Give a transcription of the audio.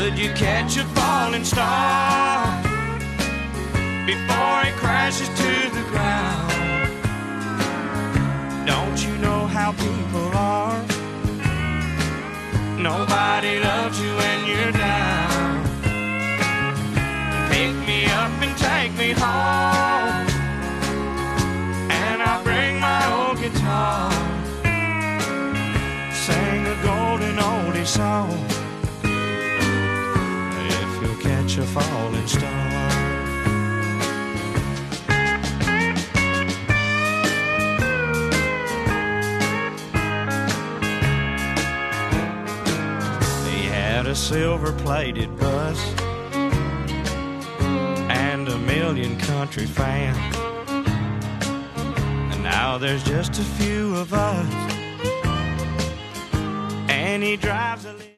Could you catch a falling star before it crashes to the ground? Don't you know how people are? Nobody loves you when you're down. Pick me up and take me home, and I'll bring my old guitar, sing a golden oldie song, if you'll catch a falling star. A silver-plated bus and a million country fans, and now there's just a few of us, and he drives a